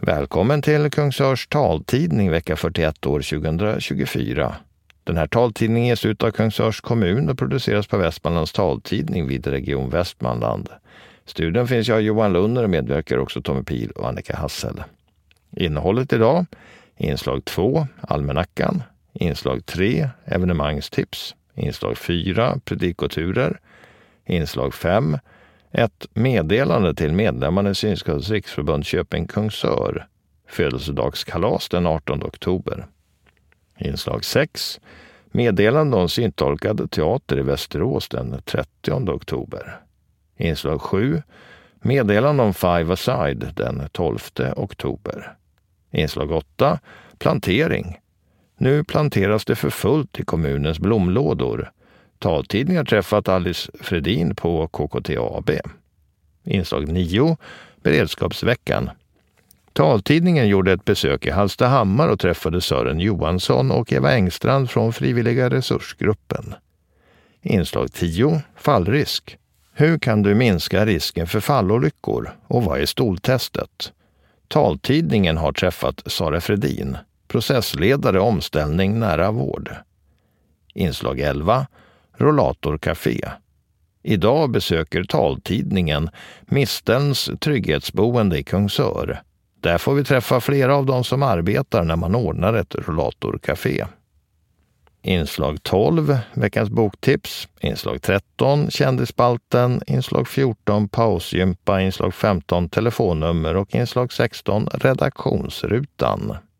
Välkommen till Kungsörs taltidning vecka 41 år 2024. Den här taltidningen ges ut av Kungsörs kommun och produceras på Västmanlands taltidning vid Region Västmanland. Studion finns jag, Johan Lunner, och medverkar också Tommy Pil och Annika Hassel. Innehållet idag: inslag 2, almanackan, inslag 3, evenemangstips, inslag 4, predikoturer, inslag 5, ett meddelande till medlemmarna i Synskadades riksförbund Köping-Kungsör, födelsedagskalas den 18 oktober. Inslag 6, meddelande om syntolkad teater i Västerås den 30 oktober. Inslag 7, meddelande om Five Aside den 12 oktober. Inslag 8, plantering. Nu planteras det för fullt i kommunens blomlådor. Taltidningen har träffat Alice Fredin på KKTAB. Inslag 9, beredskapsveckan. Taltidningen gjorde ett besök i Hallstahammar och träffade Sören Johansson och Eva Engstrand från frivilliga resursgruppen. Inslag 10, fallrisk. Hur kan du minska risken för fallolyckor och vad är stoltestet? Taltidningen har träffat Sara Fredin, processledare omställning nära vård. Inslag 11, rollatorcafé. Idag besöker taltidningen Mistelns trygghetsboende i Kungsör. Där får vi träffa flera av dem som arbetar när man ordnar ett rollatorcafé. Inslag 12, veckans boktips. Inslag 13, kändisspalten. Inslag 14, pausgympa. Inslag 15, telefonnummer. Och inslag 16, redaktionsrutan.